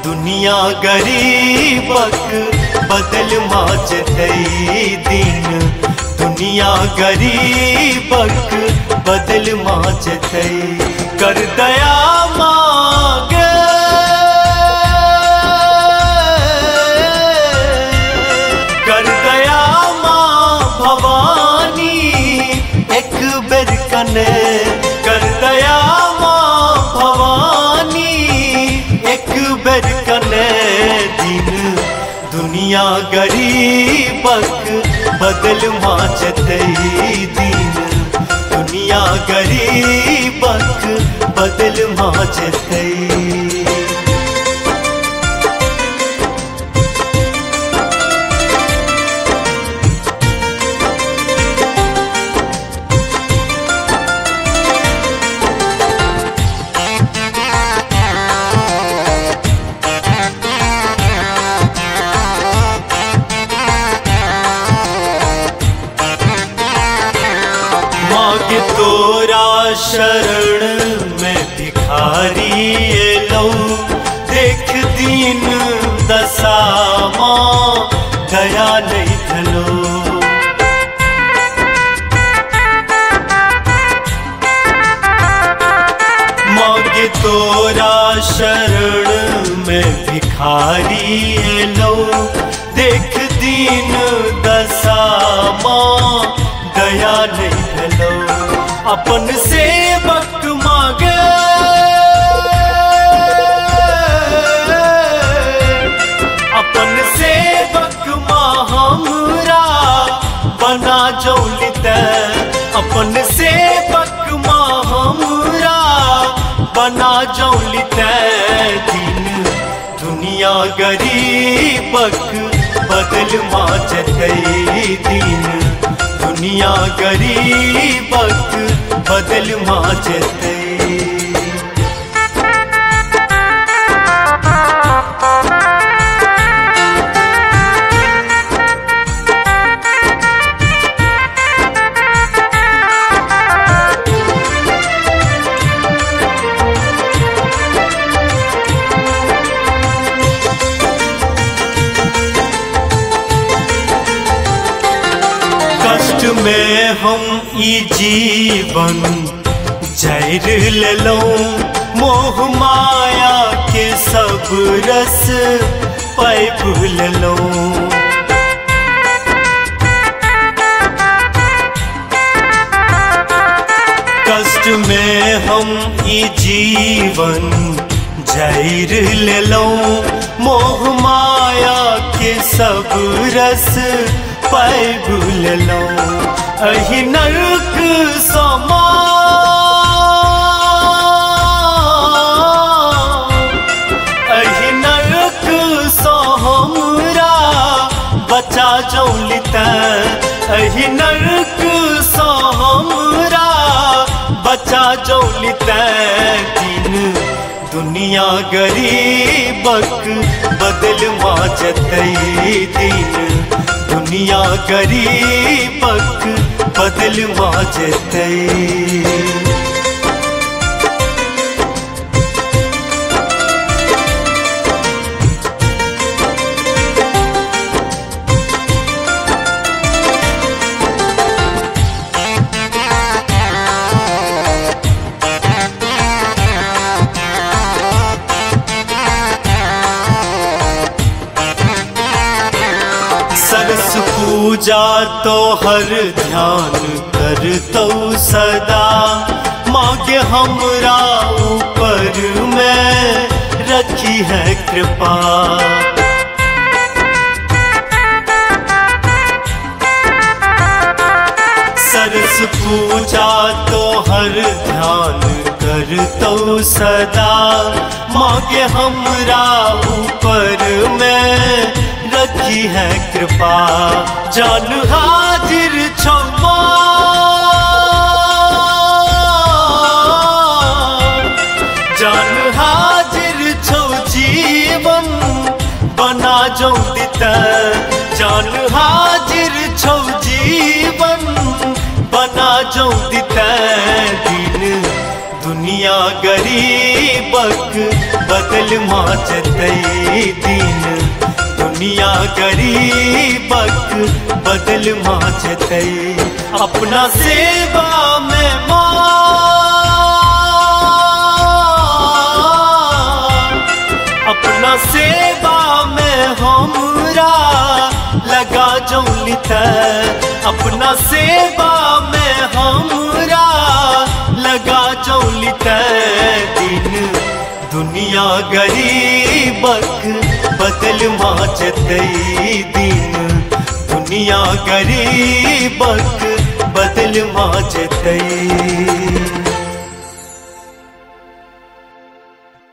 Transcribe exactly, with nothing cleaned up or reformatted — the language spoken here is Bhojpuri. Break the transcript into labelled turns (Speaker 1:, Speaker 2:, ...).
Speaker 1: दुनिया गरीबक बदल माचतई दिन, दुनिया गरीबक बदल माचतई। कर दया मांगे कर दया मां भवानी एक बेर कने, कर दया मां भवानी एक बेर कने दिन, दुनिया गरीबक बदल माचतई दिन, दुनिया गरीबक बदल माचतई। मांगे तोरा शरण में भिखारी लो, देख दीन दशा मां दया नहीं धलो। मांगे तोरा शरण में भिखारी लो, देख दीन दशा मां दया नहीं धलो। अपन सेवक मांगे अपन सेवक मां हमरा बना जौलित, अपन सेवक मां हमरा बना जौलित दिन, दुनिया गरीबक बदल माचतई दिन, दुनिया गरीबक बदल माचतई। कष्ट में हम ई जीवन जैर लेलो, मोह माया के सब रस पैप लेलो। कष्ट में हम ई जीवन जैर लेलो, मोह माया के सब रस पैब लेलो। अहि नरक समा अहि नरक सो हमरा बचा जौलित, अहि नरक सो हमरा बचा जौलित दिन, दुनिया गरीबक बदल माचतई दिन, दुनिया गरीबक बदल माचतई। सरस पूजा तो हर ध्यान करतो सदा, मांगे हमरा ऊपर में रखी है कृपा। सरस पूजा तो हर ध्यान करतो सदा, मांगे हमरा ऊपर में रखी है कृपा। जान हाजिर क्षमा जान हाजिर छो जीवन बना जौलित, जान हाजिर छो जीवन बना जौलित दिन, दुनिया गरीबक बदल माचतई दिन दुनिया गरीबक बदल माचते अपना सेवा में मान अपना सेवा में हमरा लगा जौलित अपना सेवा में हमरा लगा जौलित दिन दुनिया गरीबक बदल माचते दिन दुनिया गरीबक बदल माचते।